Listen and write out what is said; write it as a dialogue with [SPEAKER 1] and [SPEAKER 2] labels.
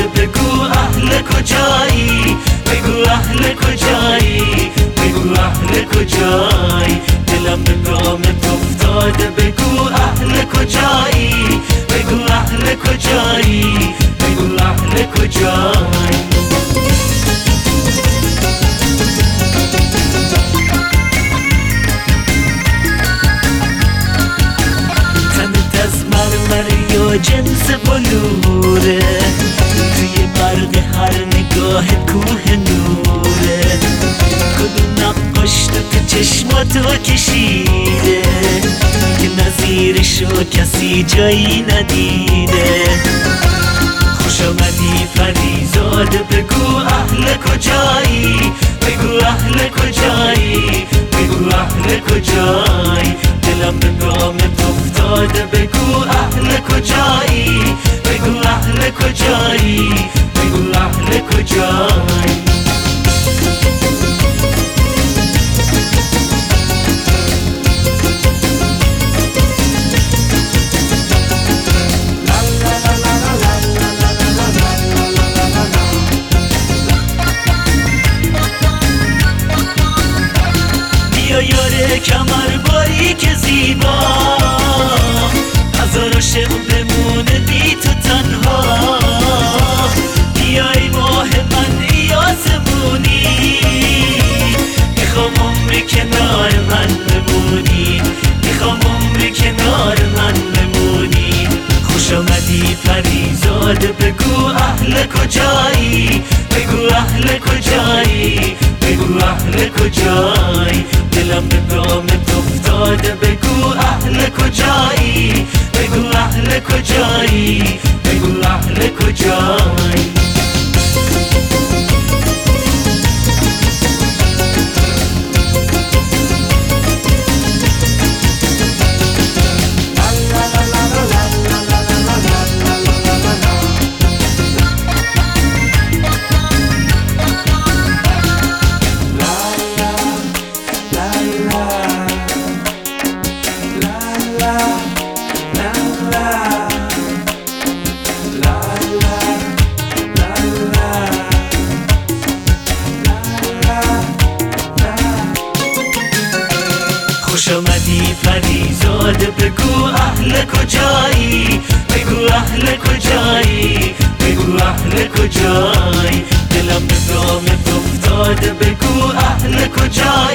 [SPEAKER 1] بگو اهل کجایی، بگو اهل کجایی، بگو اهل کجایی. دلم به دامت افتاده بگو اهل کجایی، بگو اهل کجایی، بگو اهل کجایی. یا جنس بلوره، توی برق هر نگاه کوه نوره. کدوم نقاش تو چشماتو کشیده که نظیرشو کسی جایی ندیده. خوش آمدی پریزاده بگو اهل کجایی، بگو اهل کجایی، بگو اهل کجایی. دلم به دامت افتاده بگو اهل کجایی، بگو اهل کجایی، بگو اهل کجایی. بیا یاره کمر باری که زیبا، هزار عاشق بمونه بی تو تنها. بیا ای ماه من ای آسمونی، میخوام عمر کنار من بمونی، میخوام عمر کنار من بمونی. خوش آمدی پریزاده بگو اهل کجایی، بگو اهل کجایی، بگو اهل کجایی. دلم به دامت افتاده بگو اهل کجایی، بگو اهل کجایی، بگو اهل کجایی. خوش آمدی پریزاده بگو اهل کجایی، بگو اهل کجایی، بگو اهل کجایی. دلم به دامت افتاده بگو اهل کجایی.